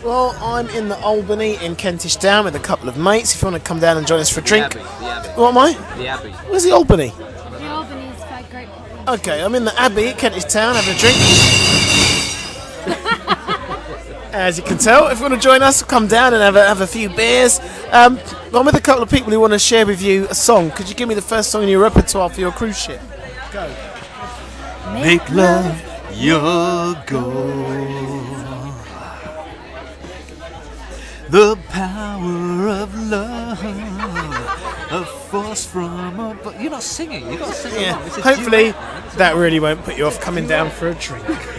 Well, I'm in the Albany in Kentish Town with a couple of mates. If you want to come down and join us for a drink. The Abbey. What am I? The Abbey. Where's the Albany? The Albany is quite great. Okay, I'm in the Abbey at Kentish Town having a drink. As you can tell, if you want to join us, come down and have a few beers. I'm with a couple of people who want to share with you a song. Could you give me the first song in your repertoire for your cruise ship? Go. Make love your goal. The power of love, a force from above. You're not singing. You got to sing along. This is Hopefully, duet. that really won't put you off coming down for a drink.